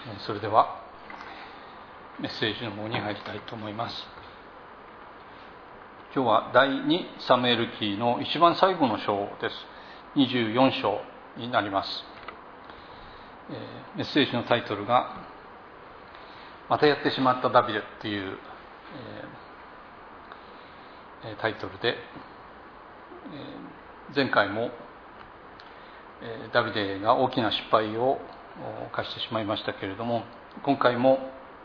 それではメッセージの方に入りたいと思います。今日は第2サムエル記の一番最後の章です。24章になります。メッセージのタイトルがまたやってしまったダビデという、タイトルで、前回もダビデが大きな失敗を犯してしまいましたけれども、今回も、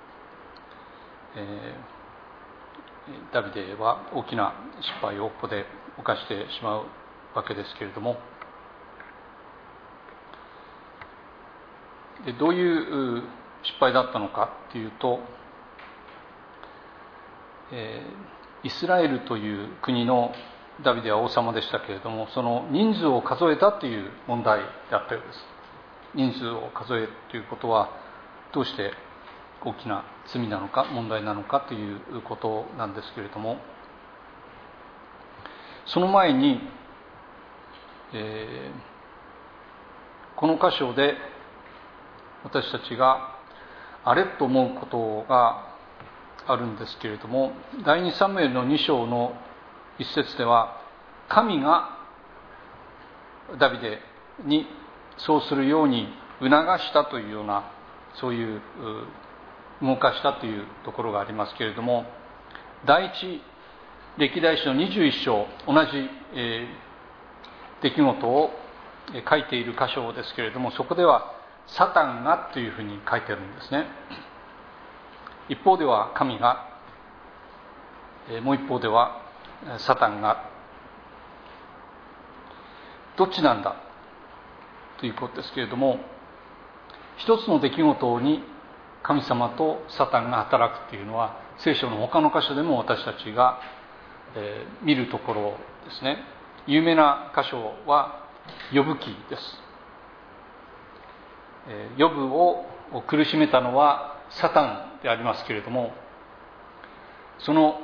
ダビデは大きな失敗をここで犯してしまうわけですけれども、でどういう失敗だったのかというと、イスラエルという国のダビデは王様でしたけれども、その人数を数えたという問題であったようです。人数を数えるということはどうして大きな罪なのか問題なのかということなんですけれども、その前に、この箇所で私たちがあれと思うことがあるんですけれども、第2サムエルの2章の一節では、神がダビデにそうするように促したというような、そういう動かしたというところがありますけれども、第一歴代史の21章、同じ、出来事を書いている箇所ですけれども、そこではサタンがというふうに書いてあるんですね。一方では神が、もう一方ではサタンが、どっちなんだということですけれども、一つの出来事に神様とサタンが働くというのは、聖書の他の箇所でも私たちが、見るところですね。有名な箇所はヨブ記です。ヨブを苦しめたのはサタンでありますけれども、その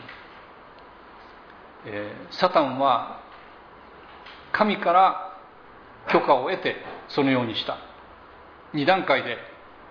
サタンは神から許可を得てそのようにした。2段階で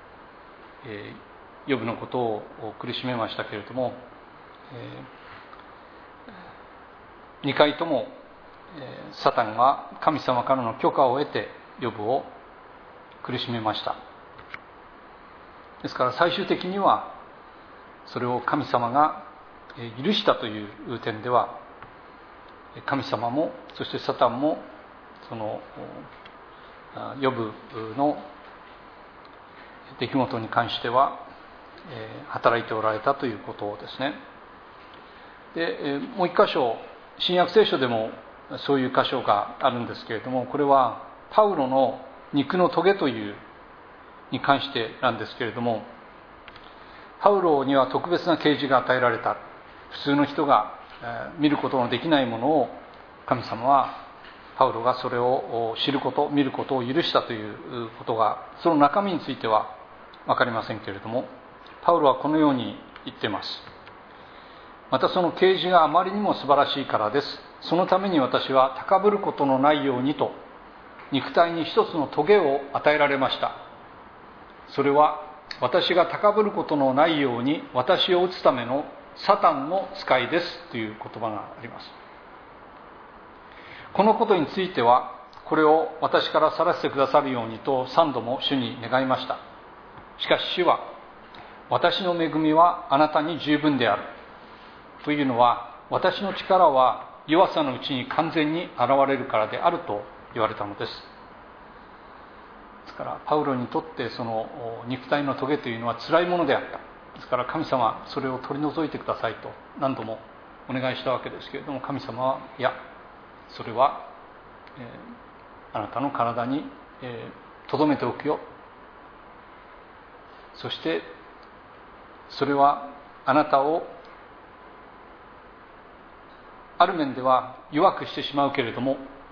ヨブのことを苦しめましたけれども、2回ともサタンは神様からの許可を得てヨブを苦しめました。ですから最終的にはそれを神様が許したという点では、神様もそしてサタンもそのヨブの出来事に関しては働いておられたということですね。で、もう一箇所、新約聖書でもそういう箇所があるんですけれども、これはパウロの肉の棘というに関してなんですけれども、パウロには特別な啓示が与えられた。普通の人が見ることのできないものを神様はパウロがそれを知ること、見ることを許したということが、その中身については分かりませんけれども、パウロはこのように言っています。またその啓示があまりにも素晴らしいからです。そのために私は高ぶることのないようにと肉体に一つの棘を与えられました。それは私が高ぶることのないように私を打つためのサタンの使いですという言葉があります。このことについては、これを私から去らせてくださるようにと3度も主に願いました。しかし主は、私の恵みはあなたに十分であるというのは、私の力は弱さのうちに完全に現れるからであると言われたのです。ですからパウロにとってその肉体の棘というのは辛いものであった。ですから神様、それを取り除いてくださいと何度もお願いしたわけですけれども、神様は、いや、それは、あなたの体に留めておくよ。そしてそれはあなたをある面では弱くしてしまうけれども、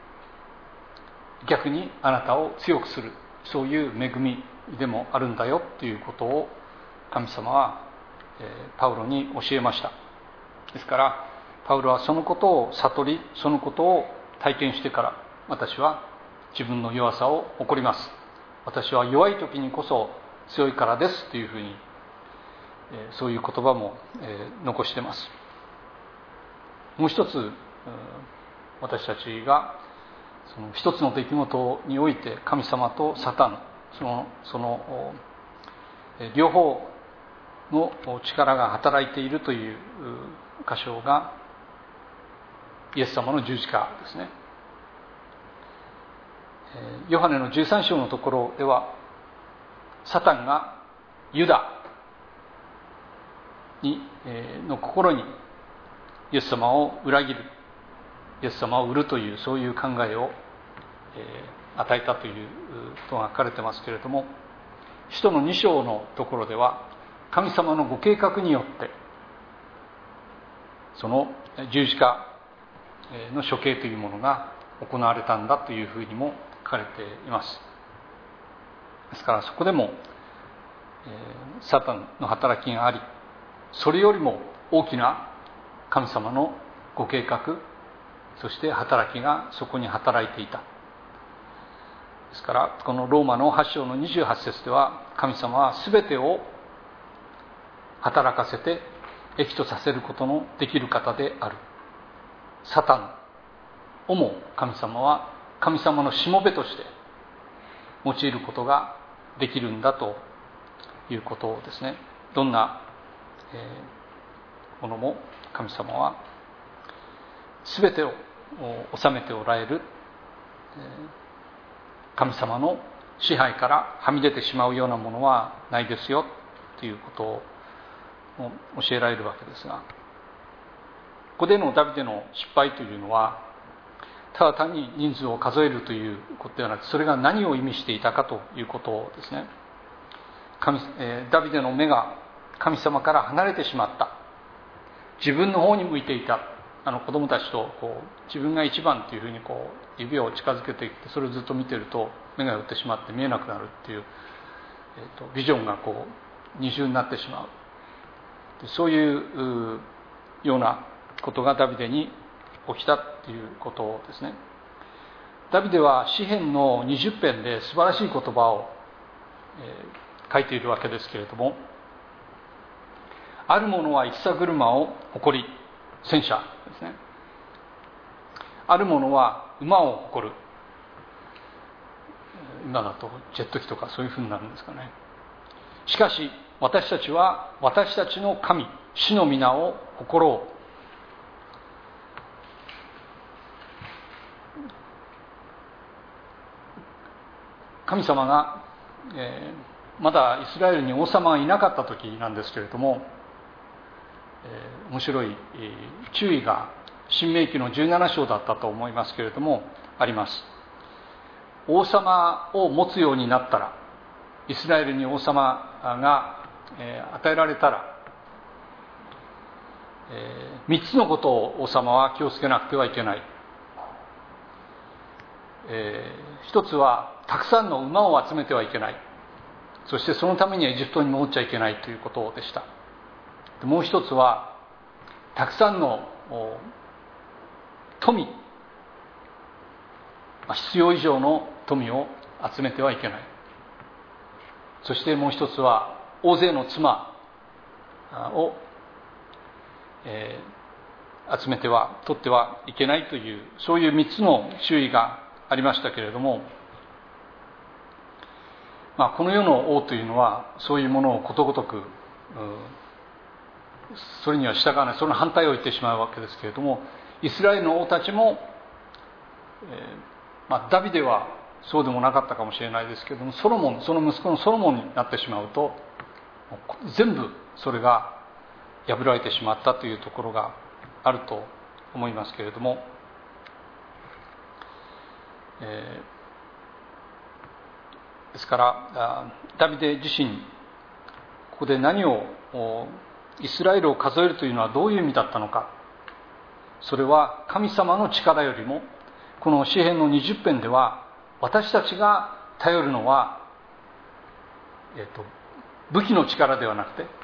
逆にあなたを強くする、そういう恵みでもあるんだよということを神様はパウロに教えました。ですからパウロはそのことを悟り、そのことを体験してから、私は自分の弱さを誇ります。私は弱い時にこそ強いからですというふうに、そういう言葉も残しています。もう一つ、私たちがその一つの出来事において神様とサタン、その両方の力が働いているという箇所がイエス様の十字架ですね。ヨハネの13章のところでは、サタンがユダの心にイエス様を裏切る、イエス様を売るという、そういう考えを与えたということが書かれてますけれども、使徒の2章のところでは、神様のご計画によってその十字架の処刑というものが行われたんだというふうにも書かれています。ですからそこでもサタンの働きがあり、それよりも大きな神様のご計画、そして働きがそこに働いていた。ですからこのローマの8章の28節では、神様は全てを働かせて益とさせることのできる方である。サタンをも神様は神様のしもべとして用いることができるんだということですね。どんなものも神様は全てを治めておられる、神様の支配からはみ出てしまうようなものはないですよということを教えられるわけですが、ここでのダビデの失敗というのは、ただ単に人数を数えるということではなく、それが何を意味していたかということですね。ダビデの目が神様から離れてしまった、自分の方に向いていた。子供たちと自分が一番というふうに指を近づけていって、それをずっと見ていると目が寄ってしまって見えなくなるっていう、ビジョンが二重になってしまう、そういうようなことがダビデに起きたということですね。ダビデは詩編の20編で素晴らしい言葉を書いているわけですけれども、ある者は戦車を誇り、戦車ですね。ある者は馬を誇る。今だとジェット機とかそういうふうになるんですかね。しかし私たちは私たちの神、主の皆を誇ろう。神様が、まだイスラエルに王様がいなかった時なんですけれども、面白い注意が申命記の17章だったと思いますけれどもあります。王様を持つようになったら、イスラエルに王様が与えられたら、3つのことを王様は気をつけなくてはいけない。一つはたくさんの馬を集めてはいけない。そしてそのためにエジプトに戻っちゃいけないということでした。もう一つはたくさんの富、必要以上の富を集めてはいけない。そしてもう一つは大勢の妻を、集めては取ってはいけないという、そういう3つの注意がありましたけれども、この世の王というのはそういうものをことごとくそれには従わない、その反対を言ってしまうわけですけれども、イスラエルの王たちも、ダビデはそうでもなかったかもしれないですけれども、ソロモン、その息子のソロモンになってしまうと全部それが破られてしまったというところがあると思いますけれども、ですからダビデ自身、ここで何をイスラエルを数えるというのはどういう意味だったのか。それは神様の力よりも、この詩編の20編では私たちが頼るのは、武器の力ではなくて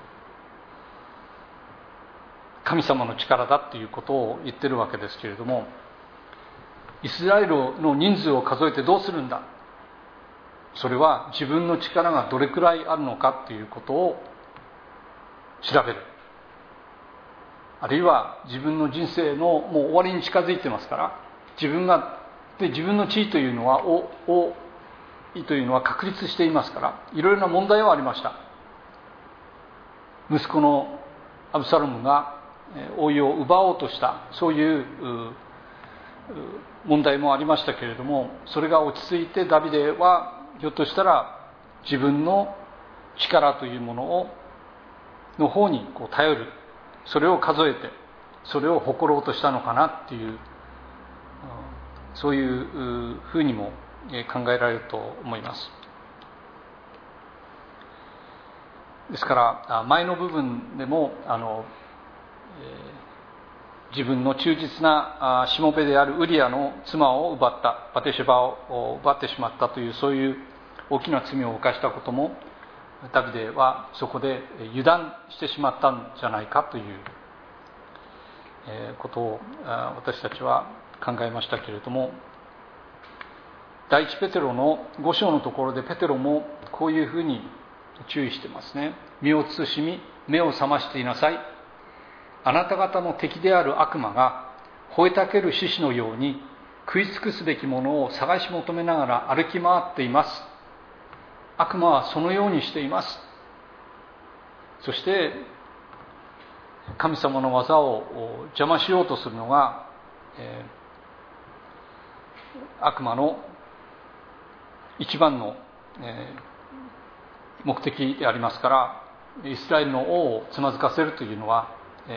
神様の力だということを言ってるわけですけれども、イスラエルの人数を数えてどうするんだ。 それは自分の力がどれくらいあるのかということを調べる。あるいは自分の人生のもう終わりに近づいてますから、自分の地位というのは王位というのは確立していますから、いろいろな問題はありました。息子のアブサロムが王位を奪おうとした、そういう問題もありましたけれども、それが落ち着いてダビデはひょっとしたら自分の力というものの方に頼る、それを数えてそれを誇ろうとしたのかなっていう、そういうふうにも考えられると思います。ですから前の部分でも自分の忠実なしもべであるウリアの妻を奪った、バテシェバを奪ってしまったという、そういう大きな罪を犯したことも、ダビデはそこで油断してしまったんじゃないかということを私たちは考えましたけれども、第一ペテロの5章のところでペテロもこういうふうに注意してますね。身を慎み目を覚ましていなさい。あなた方の敵である悪魔が吠えたける獅子のように食い尽くすべきものを探し求めながら歩き回っています。悪魔はそのようにしています。そして神様の技を邪魔しようとするのが、悪魔の一番の、目的でありますから、イスラエルの王をつまずかせるというのは、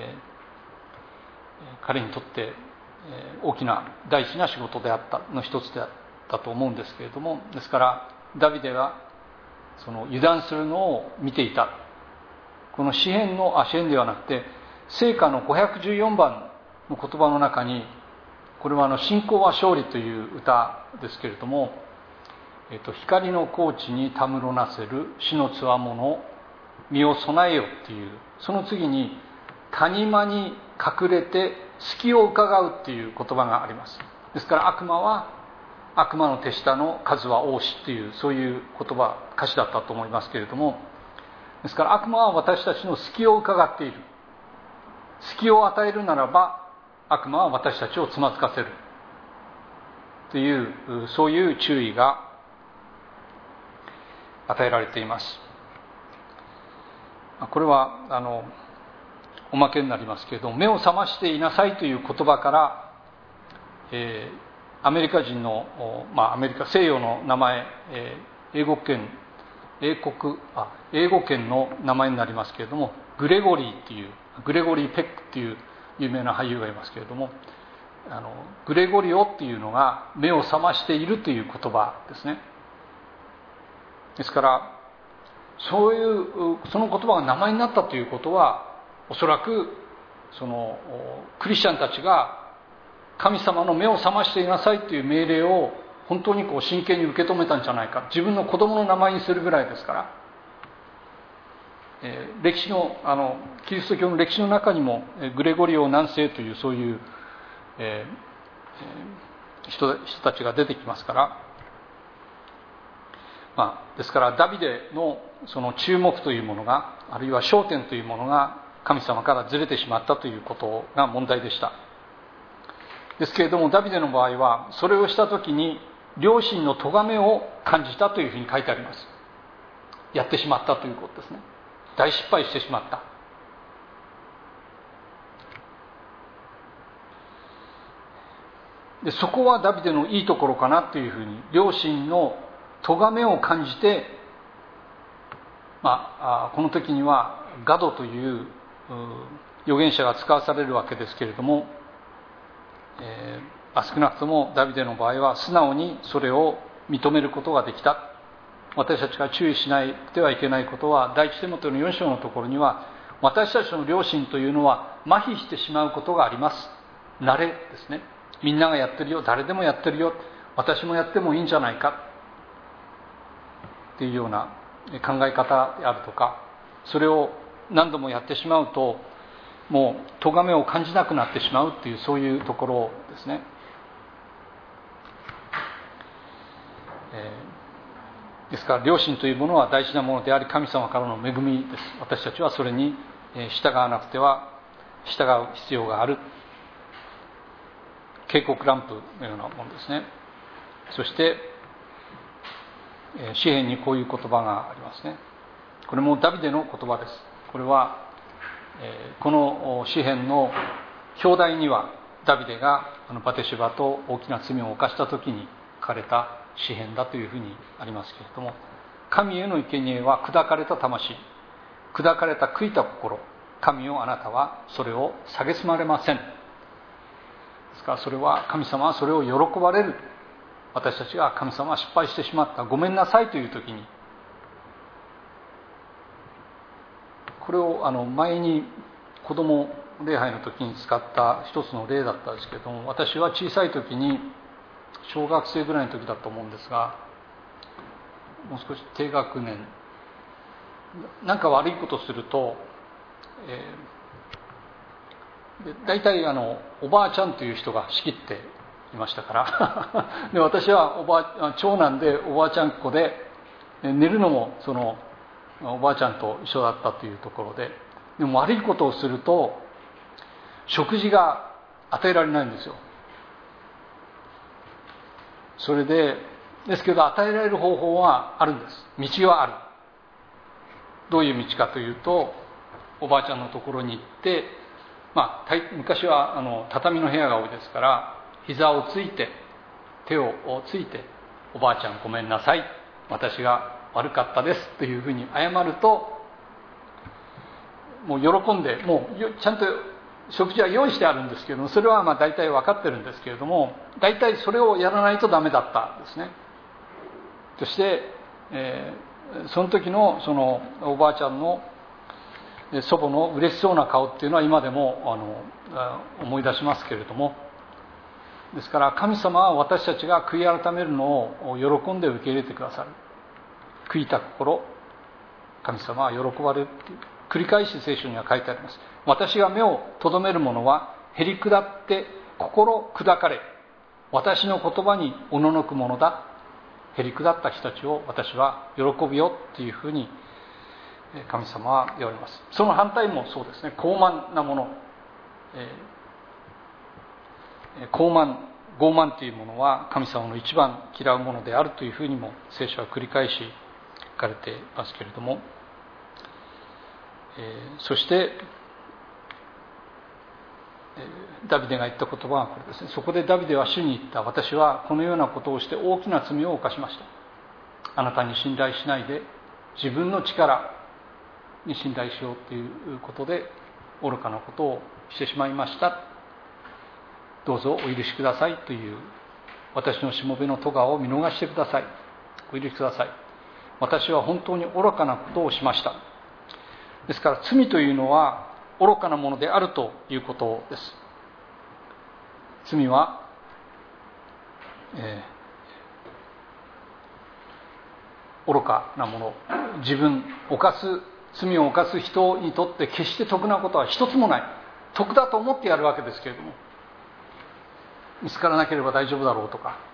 彼にとって、大きな大事な仕事であったの一つであったと思うんですけれども、ですからダビデはその油断するのを見ていた。この詩編ではなくて聖歌の514番の言葉の中に、これは信仰は勝利という歌ですけれども、光の高地にたむろなせる死のつわもの身を備えよっていう、その次に谷間に隠れて隙を伺うっていう言葉があります。ですから悪魔の手下の数は多しっていう、そういう歌詞だったと思いますけれども、ですから悪魔は私たちの隙を伺っている。隙を与えるならば悪魔は私たちをつまずかせるという、そういう注意が与えられています。これはおまけになりますけれども、目を覚ましていなさいという言葉から、アメリカ人の、西洋の名前、英語圏の名前になりますけれども、グレゴリーペックっていう有名な俳優がいますけれども、グレゴリオっていうのが目を覚ましているという言葉ですね。ですからその言葉が名前になったということは、おそらくそのクリスチャンたちが神様の目を覚ましていなさいという命令を本当に真剣に受け止めたんじゃないか。自分の子供の名前にするぐらいですから、歴史のキリスト教の歴史の中にもグレゴリオ何世というそういう、人たちが出てきますから、ですからダビデのその注目というものが、あるいは焦点というものが神様からずれてしまったということが問題でした。ですけれどもダビデの場合は、それをした時に良心の咎めを感じたというふうに書いてあります。やってしまったということですね。大失敗してしまった。でそこはダビデのいいところかなというふうに、良心の咎めを感じて、この時にはガドという預言者が使わされるわけですけれども、少なくともダビデの場合は素直にそれを認めることができた。私たちが注意しないではいけないことは、第一テモテの4章のところには、私たちの良心というのは麻痺してしまうことがあります。慣れですね。みんながやってるよ、誰でもやってるよ、私もやってもいいんじゃないかっていうような考え方であるとか、それを何度もやってしまうともう咎めを感じなくなってしまうっていう、そういうところですね。 ですから良心というものは大事なものであり、神様からの恵みです。私たちはそれに従わなくては従う必要がある、警告ランプのようなものですね。そして詩編にこういう言葉がありますね。これもダビデの言葉です。これはこの詩編の表題にはダビデがバテシバと大きな罪を犯した時に書かれた詩編だというふうにありますけれども、神への生贄は砕かれた魂、砕かれた悔いた心、神よあなたはそれを蔑まれません。ですからそれは、神様はそれを喜ばれる。私たちが神様は失敗してしまった、ごめんなさいという時に、これを前に子供礼拝の時に使った一つの例だったんですけれども、私は小さい時に小学生ぐらいの時だと思うんですが、もう少し低学年、なんか悪いことすると、大体おばあちゃんという人が仕切っていましたからで、私は長男でおばあちゃんっ子で、寝るのもそのおばあちゃんと一緒だったというところで、でも悪いことをすると食事が与えられないんですよ。それですけど、与えられる方法はあるんです。道はある。どういう道かというと、おばあちゃんのところに行って、昔は畳の部屋が多いですから、膝をついて手をついて、おばあちゃんごめんなさい、私が悪かったですというふうに謝ると、もう喜んで、もうちゃんと食事は用意してあるんですけれども、それは大体分かってるんですけれども、大体それをやらないとダメだったんですね。そして、その時のそのおばあちゃんの祖母の嬉しそうな顔っていうのは今でも思い出しますけれども、ですから神様は私たちが悔い改めるのを喜んで受け入れてくださる。悔いた心、神様は喜ばれるっていう、繰り返し聖書には書いてあります。私が目をとどめる者はへり下って心砕かれ、私の言葉におののくものだ。へり下った人たちを私は喜ぶよっていうふうに神様は言われます。その反対もそうですね。傲慢なもの、傲慢というものは神様の一番嫌うものであるというふうにも聖書は繰り返し書かれていますけれども、そしてダビデが言った言葉はこれですね。そこでダビデは主に言った。私はこのようなことをして大きな罪を犯しました。あなたに信頼しないで自分の力に信頼しようということで愚かなことをしてしまいました。どうぞお許しくださいという私のしもべの咎を見逃してください。お許しください。私は本当に愚かなことをしました。ですから罪というのは愚かなものであるということです。罪は、愚かなもの、罪を犯す人にとって決して得なことは一つもない。得だと思ってやるわけですけれども、見つからなければ大丈夫だろうとか、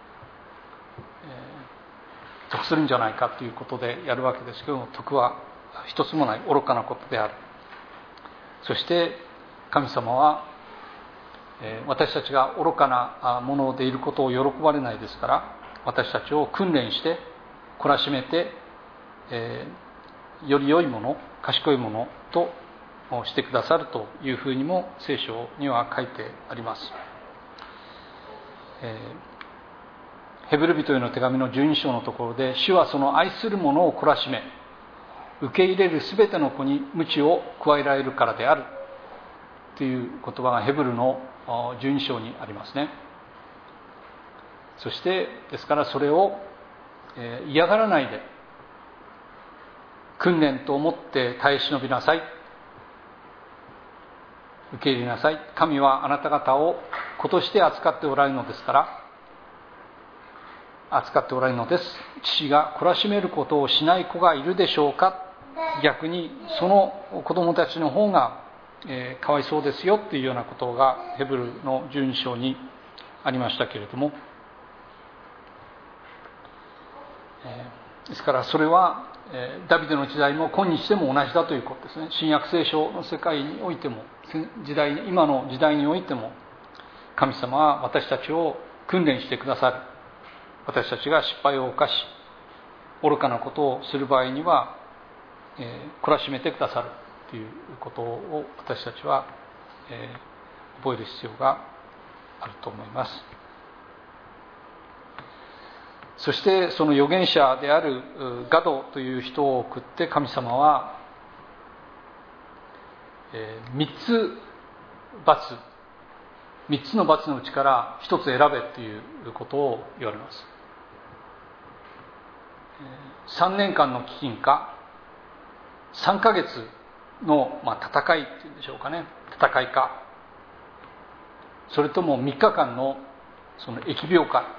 得するんじゃないかということでやるわけですけども、得は一つもない愚かなことである。そして神様は私たちが愚かなものでいることを喜ばれないですから、私たちを訓練して懲らしめて、より良いもの、賢いものとしてくださるというふうにも聖書には書いてあります。ヘブル人への手紙の12章のところで、主はその愛する者を懲らしめ、受け入れるすべての子に鞭を加えられるからであるという言葉がヘブルの12章にありますね。そしてですからそれを嫌がらないで訓練と思って耐え忍びなさい、受け入れなさい。神はあなた方を子として扱っておられるのですから、扱っておられるのです。父が懲らしめることをしない子がいるでしょうか。逆にその子供たちの方が、かわいそうですよというようなことがヘブルの12章にありましたけれども、 ですからそれはダビデの時代も今日でも同じだということですね。新約聖書の世界においても今の時代においても、神様は私たちを訓練してくださる。私たちが失敗を犯し愚かなことをする場合には、懲らしめてくださるということを私たちは、覚える必要があると思います。そしてその預言者であるガドという人を送って神様は、3つの罰のうちから1つ選べということを言われます。3年間の飢饉か3ヶ月の戦いっていうんでしょうかね、戦いか、それとも3日間のその疫病か、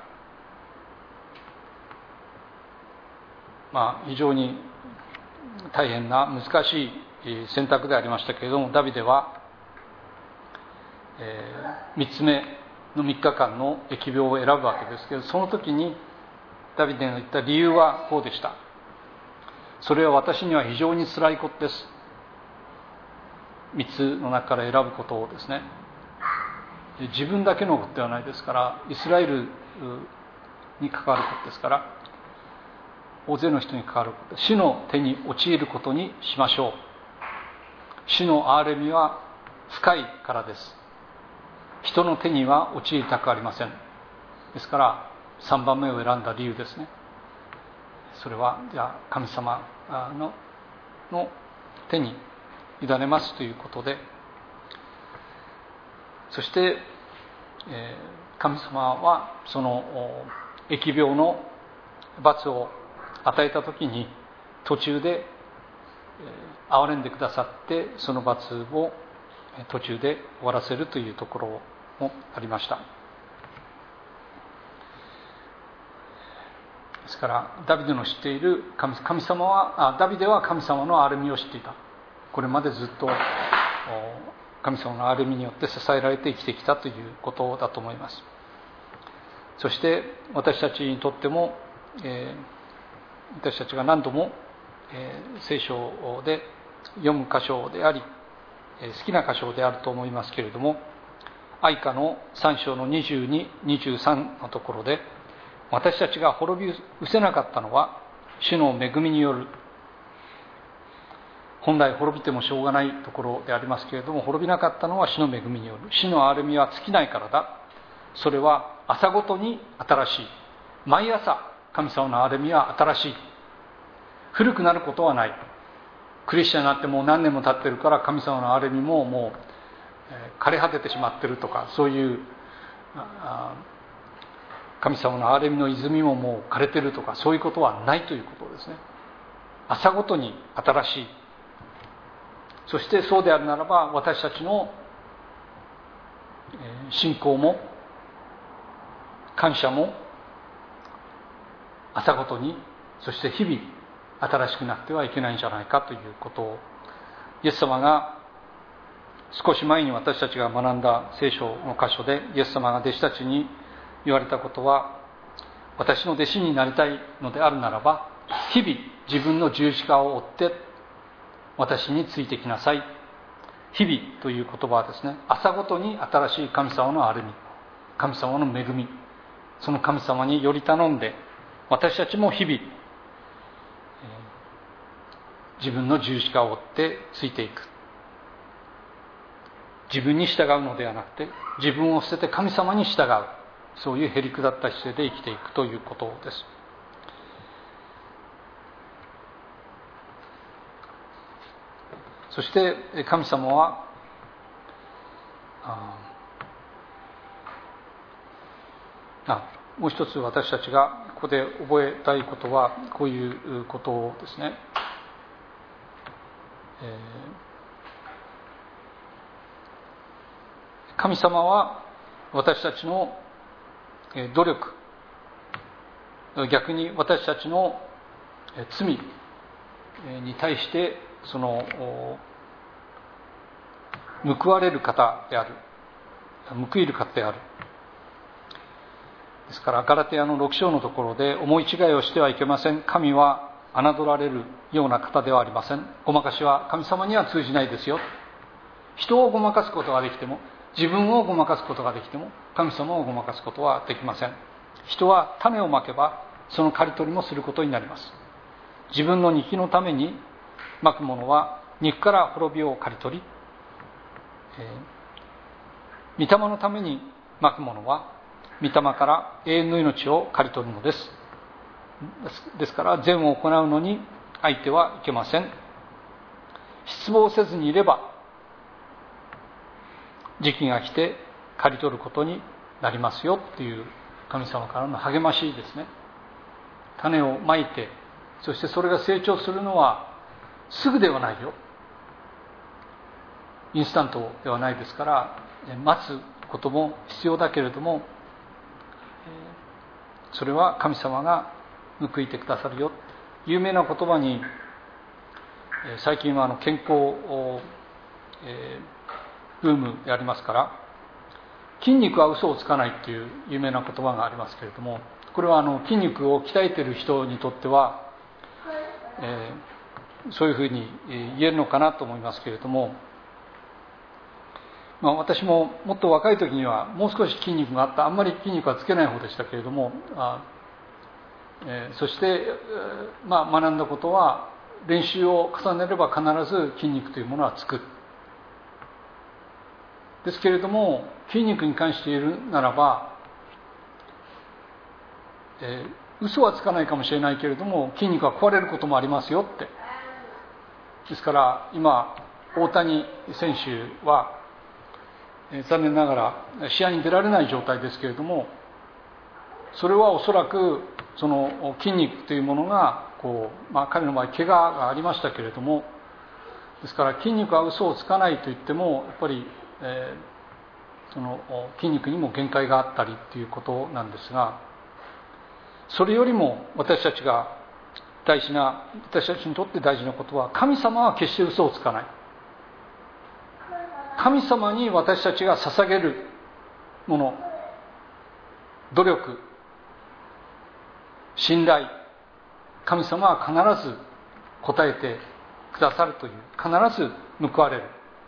非常に大変な難しい選択でありましたけれども、ダビデは、3つ目の3日間の疫病を選ぶわけですけど、その時にダビデの言った理由はこうでした。それは私には非常につらいことです。3つの中から選ぶことをですね、自分だけのことではないですから、イスラエルに関わることですから、大勢の人に関わること、主の手に陥ることにしましょう。主の憐れみは深いからです。人の手には陥りたくありません。ですから3番目を選んだ理由ですね。それはじゃあ神様の手に委ねますということで、そして、神様はその疫病の罰を与えたときに途中で憐れんでくださって、その罰を途中で終わらせるというところもありました。ですからダビデの知っている神様は、ダビデは神様の憐れみを知っていた。これまでずっと神様の憐れみによって支えられて生きてきたということだと思います。そして私たちにとっても、私たちが何度も、聖書で読む箇所であり、好きな箇所であると思いますけれども、哀歌の3章の22、23のところで、私たちが滅び失せなかったのは主の恵みによる。本来滅びてもしょうがないところでありますけれども、滅びなかったのは主の恵みによる。主の憐れみは尽きないからだ。それは朝ごとに新しい。毎朝神様の憐れみは新しい。古くなることはない。クリスチャンになってもう何年も経ってるから神様の憐れみももう枯れ果ててしまってるとか、そういう神様の憐れみの泉ももう枯れてるとか、そういうことはないということですね。朝ごとに新しい。そしてそうであるならば、私たちの信仰も感謝も朝ごとに、そして日々新しくなってはいけないんじゃないかということを、イエス様が少し前に私たちが学んだ聖書の箇所で、イエス様が弟子たちに言われたことは、私の弟子になりたいのであるならば、日々自分の十字架を追って私についてきなさい。日々という言葉はですね、朝ごとに新しい神様の憐れみ、神様の恵み、その神様により頼んで、私たちも日々自分の十字架を追ってついていく。自分に従うのではなくて、自分を捨てて神様に従う、そういうへりくだった姿勢で生きていくということです。そして神様はもう一つ私たちがここで覚えたいことはこういうことですね。神様は私たちの努力、逆に私たちの罪に対してその報われる方である、報いる方である。 ですからガラテヤの6章のところで、思い違いをしてはいけません。神は侮られるような方ではありません。ごまかしは神様には通じないですよ。人をごまかすことができても、自分をごまかすことができても、神様をごまかすことはできません。人は種をまけばその刈り取りもすることになります。自分の肉のためにまくものは肉から滅びを刈り取り、御霊のためにまくものは御霊から永遠の命を刈り取るのです。ですから善を行うのに相手はいけません。失望せずにいれば時期が来て刈り取ることになりますよっていう神様からの励ましですね。種をまいて、そしてそれが成長するのはすぐではないよ。インスタントではないですから、待つことも必要だけれども、それは神様が報いてくださるよ。有名な言葉に、最近は健康ブームでありますから、筋肉は嘘をつかないという有名な言葉がありますけれども、これは筋肉を鍛えている人にとっては、そういうふうに言えるのかなと思いますけれども、私ももっと若い時にはもう少し筋肉があった。あんまり筋肉はつけない方でしたけれども、そして、学んだことは、練習を重ねれば必ず筋肉というものはつく。ですけれども、筋肉に関して言えるならば、嘘はつかないかもしれないけれども、筋肉は壊れることもありますよって。ですから今大谷選手は残念ながら試合に出られない状態ですけれども、それはおそらくその筋肉というものが彼の場合怪我がありましたけれども、ですから筋肉は嘘をつかないと言ってもやっぱり、その筋肉にも限界があったりということなんですが、それよりも私たちにとって大事なことは、神様は決して嘘をつかない。神様に私たちが捧げるもの、努力、信頼、神様は必ず答えてくださるという、必ず報われる。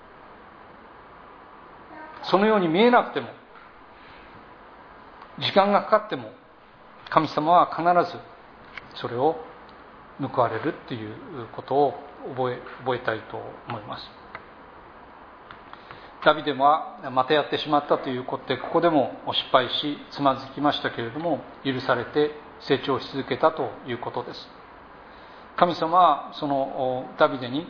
そのように見えなくても、時間がかかっても、神様は必ずそれを報われるっていうことを覚えたいと思います。ダビデはまたやってしまったということで、ここでも失敗しつまずきましたけれども、許されて成長し続けたということです。神様はそのダビデに、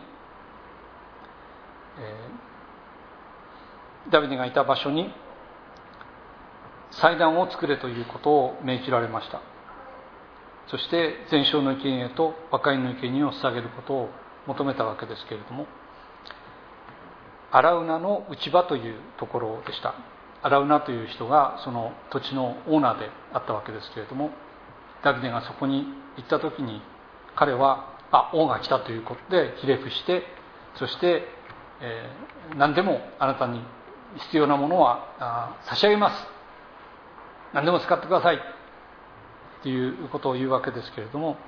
ダビデがいた場所に祭壇を作れということを命じられました。そして全焼の生贄と和解の生贄を捧げることを求めたわけですけれども、アラウナの内場というところでした。アラウナという人がその土地のオーナーであったわけですけれども、ダビデがそこに行った時に彼は王が来たということでひれ伏して、そして、何でもあなたに必要なものは差し上げます、何でも使ってくださいということを言うわけですけれども、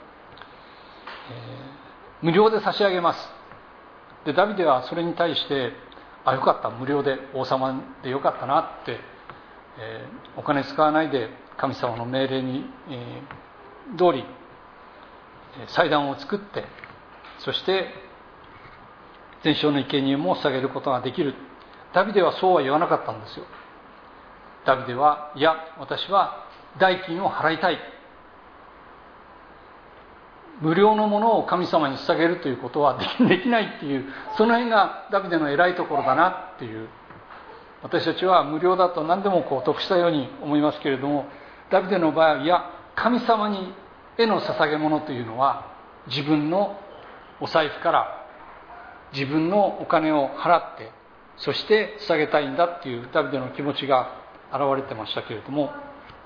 無料で差し上げます。でダビデはそれに対して、よかった、無料で王様でよかったなって、お金使わないで神様の命令に、通り祭壇を作って、そして全焼の生贄も捧げることができる。ダビデはそうは言わなかったんですよ。ダビデは、いや、私は代金を払いたい、無料のものを神様に捧げるということはできないっていう、その辺がダビデの偉いところだなっていう。私たちは無料だと何でも得したように思いますけれども、ダビデの場合は、いや、神様にへの捧げ物というのは自分のお財布から自分のお金を払って、そして捧げたいんだっていうダビデの気持ちが現れてましたけれども、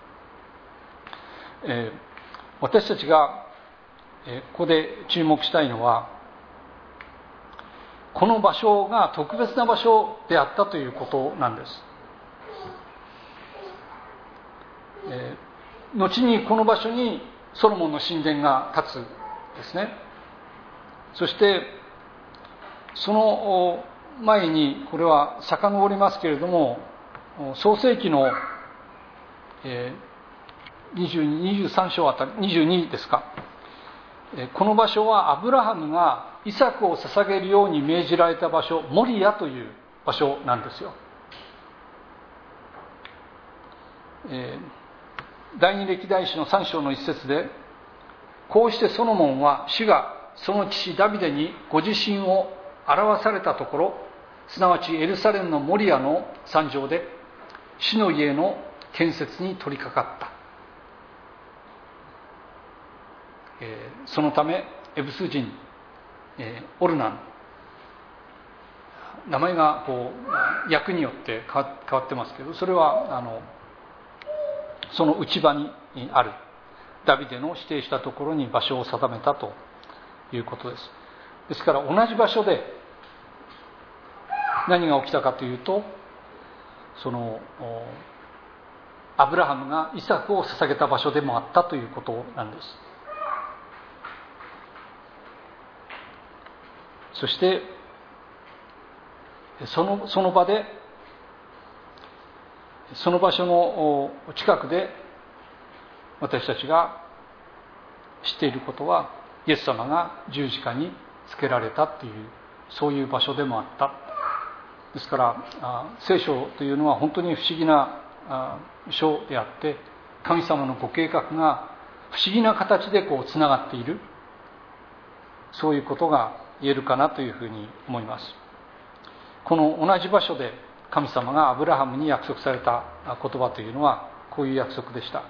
私たちがここで注目したいのは、この場所が特別な場所であったということなんです。 後にこの場所にソロモンの神殿が建つですね。そしてその前に、これは遡りますけれども、創世記の23章あたり、22ですか、この場所はアブラハムがイサクを捧げるように命じられた場所、モリアという場所なんですよ。第二歴代史の3章の一節で、こうしてソロモンは主がその父ダビデにご自身を表されたところ、すなわちエルサレムのモリアの山上で主の家の建設に取り掛かった。そのためエブス人、オルナン、名前が役によって変わってますけど、それはその内場にあるダビデの指定したところに場所を定めたということです。ですから同じ場所で何が起きたかというと、そのアブラハムがイサクを捧げた場所でもあったということなんです。そしてその場で、その場所の近くで私たちが知っていることは、イエス様が十字架につけられたという、そういう場所でもあった。ですから聖書というのは本当に不思議な書であって、神様のご計画が不思議な形でつながっている、そういうことが言えるかなというふうに思います。この同じ場所で神様がアブラハムに約束された言葉というのはこういう約束でした。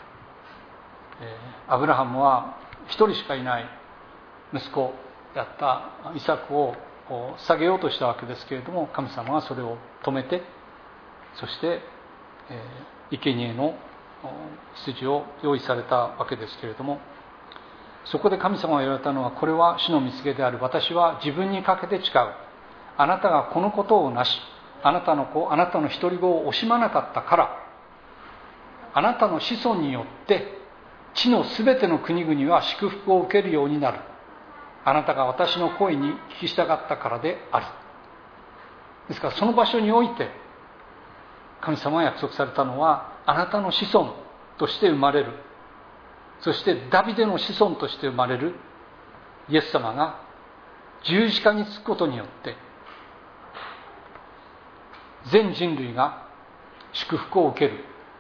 アブラハムは一人しかいない息子であったイサクを捧げようとしたわけですけれども、神様はそれを止めて、そして生贄の羊を用意されたわけですけれども、そこで神様が言われたのは、これは主の御告げである。私は自分にかけて誓う。あなたがこのことをなし、あなたの子、あなたの一人子を惜しまなかったから、あなたの子孫によって地のすべての国々は祝福を受けるようになる。あなたが私の声に聞き従ったからである。ですからその場所において神様が約束されたのは、あなたの子孫として生まれる、そしてダビデの子孫として生まれるイエス様が十字架につくことによって全人類が祝福を受ける、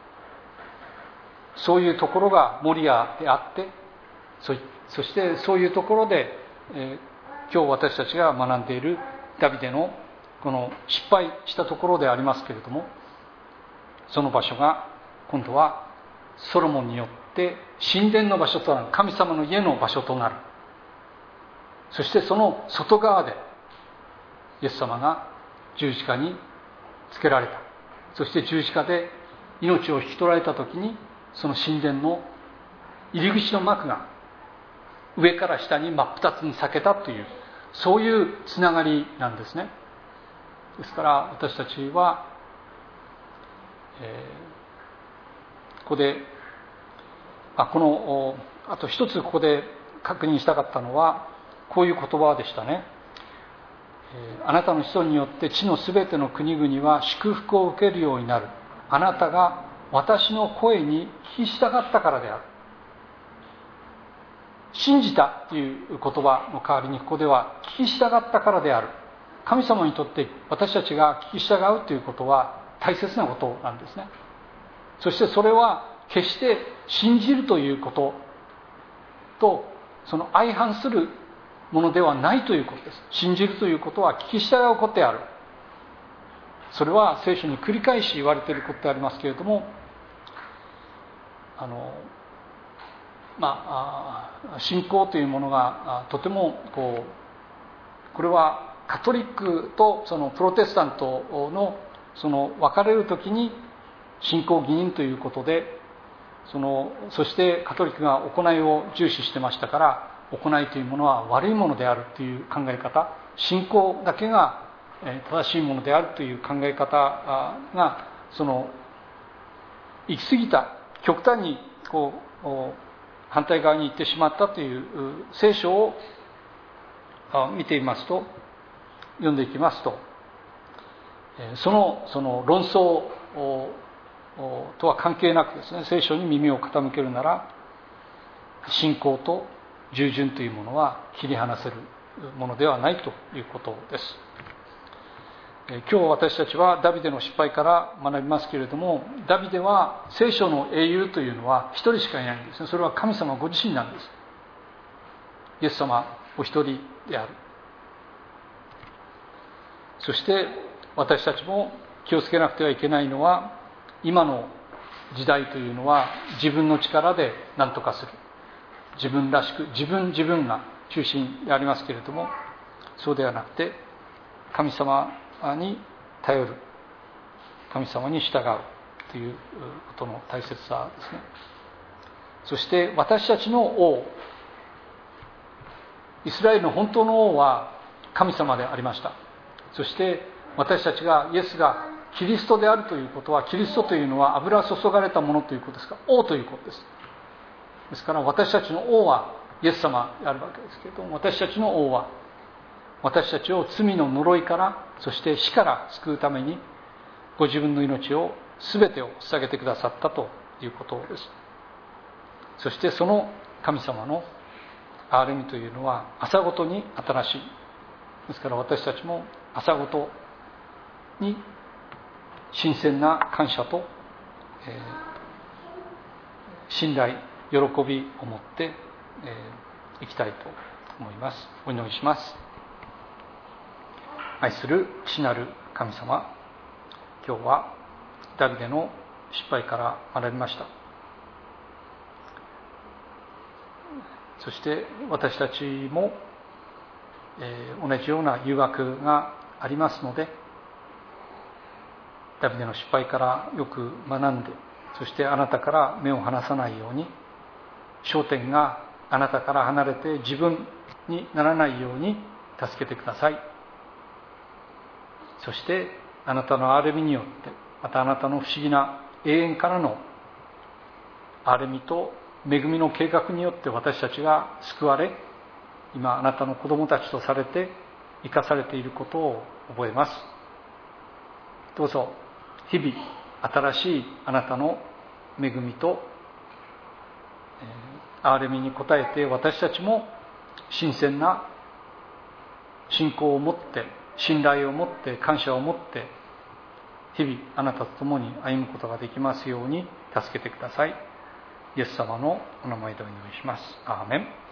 そういうところがモリアであって、そしてそういうところで、今日私たちが学んでいるダビデのこの失敗したところでありますけれども、その場所が今度はソロモンによって神殿の場所となる、神様の家の場所となる。そしてその外側でイエス様が十字架につけられた。そして十字架で命を引き取られた時に、その神殿の入り口の幕が上から下に真っ二つに裂けたという、そういうつながりなんですね。ですから私たちは、ここであと一つここで確認したかったのは、こういう言葉でしたね。あなたの子孫によって地のすべての国々は祝福を受けるようになる。あなたが私の声に聞き従ったからである。信じたという言葉の代わりに、ここでは聞き従ったからである。神様にとって私たちが聞き従うということは大切なことなんですね。そしてそれは決して信じるということとその相反するものではないということです。信じるということは聞き従うことである。それは聖書に繰り返し言われていることでありますけれども、信仰というものがとてもこれはカトリックとそのプロテスタントのその分かれるときに信仰義人ということで、そしてカトリックが行いを重視してましたから、行いというものは悪いものであるという考え方、信仰だけが正しいものであるという考え方が行き過ぎた、極端に反対側に行ってしまったという聖書を見ていますと、読んでいきますと、その論争とは関係なくですね、聖書に耳を傾けるなら、信仰と従順というものは切り離せるものではないということです。今日私たちはダビデの失敗から学びますけれども、ダビデは聖書の英雄というのは一人しかいないんですね。それは神様ご自身なんです。イエス様お一人である。そして私たちも気をつけなくてはいけないのは、今の時代というのは自分の力で何とかする、自分らしく自分が中心でありますけれども、そうではなくて神様に頼る、神様に従うということの大切さですね。そして私たちの王、イスラエルの本当の王は神様でありました。そして私たちがイエスがキリストであるということは、キリストというのは油注がれたものということですから、王ということです。ですから私たちの王はイエス様であるわけですけれども、私たちの王は私たちを罪の呪いから、そして死から救うためにご自分の命を全てを捧げてくださったということです。そしてその神様の憐れみというのは朝ごとに新しいですから、私たちも朝ごとに新鮮な感謝と、信頼、喜びを持っていきたいと思います。お祈りします。愛する父なる神様、今日はダビデの失敗から学びました。そして私たちも、同じような誘惑がありますので、ダビデの失敗からよく学んで、そしてあなたから目を離さないように、焦点があなたから離れて自分にならないように助けてください。そしてあなたの憐れみによって、またあなたの不思議な永遠からの憐れみと恵みの計画によって私たちが救われ、今あなたの子供たちとされて生かされていることを覚えます。どうぞ日々新しいあなたの恵みと憐れみに応えて、私たちも新鮮な信仰を持って、信頼を持って、感謝を持って日々あなたと共に歩むことができますように助けてください。イエス様のお名前でお祈りします。アーメン。